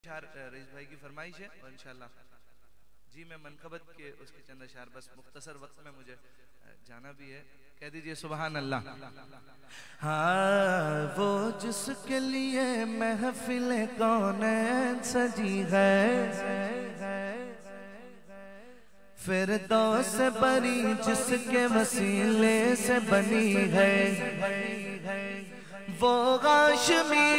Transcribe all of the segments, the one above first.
رئیس بھائی کی فرمائش ہے اور انشاءاللہ جی میں منقبت کے اس کے چند اشعار بس مختصر وقت میں مجھے جانا بھی ہے. کہہ دیجئے سبحان اللہ. ہاں وہ جس کے لیے محفل کونین سجی ہے، فردوس سے بری جس کے وسیلے سے بنی ہے، وہ غاشمی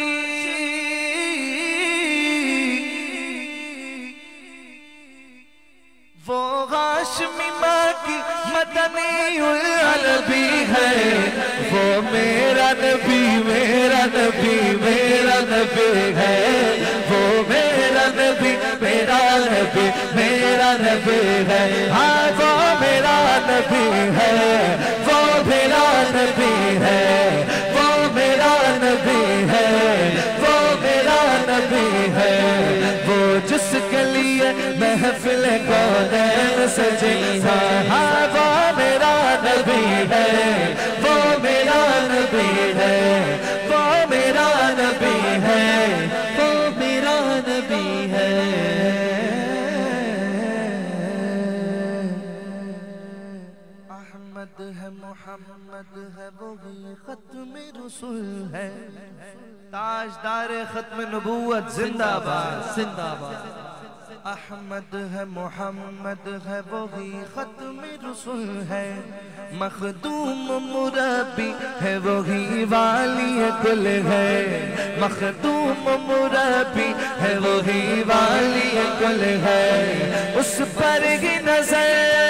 ماں کی مدنی العربی ہے، وہ میرا نبی میرا نبی میرا نبی ہے، وہ میرا نبی میرا نبی میرا نبی ہے. ہاں وہ میرا نبی ہے، وہ میرا نبی ہے، وہ میرا نبی ہے، وہ میرا نبی ہے، وہ جس کے لیے محفل کونین سجی ہے. ہاں وہ میرا نبی ہے، وہ میرا نبی ہے، وہ میرا نبی ہے، وہ میرا نبی ہے. احمد ہے محمد ہے وہی ختم رسول ہے، تاجدار ختم نبوت زندہ باد زندہ باد. احمد ہے محمد ہے وہی ختم رسول ہے، مخدوم مربی ہے وہی والی کل ہے، مخدوم مربی ہے وہی والی کل ہے. اس پر ہی نظر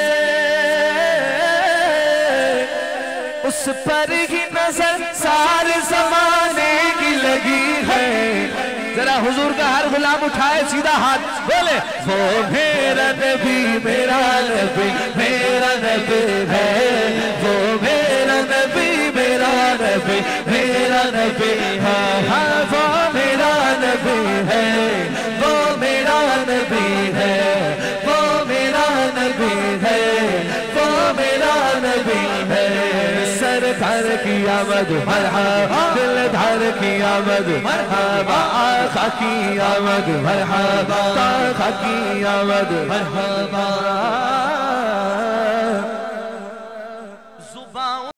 اس پر ہی نظر سارے زمانے کی لگی ہے. ذرا حضور کا ہر غلام اٹھائے سیدھا ہاتھ بولے وہ میرا نبی میرا نبی میرا نبی ہے، وہ میرا نبی میرا نبی میرا نبی ہے. ہاں وہ میرا نبی ہے، وہ میرا نبی ہے، وہ میرا نبی ہے، وہ میرا نبی ہے. سرکار کی آمد مرحبا، دل دھار کی آمد مرحبا، آقا کی آمد مرحبا، آقا کی آمد مرحبا.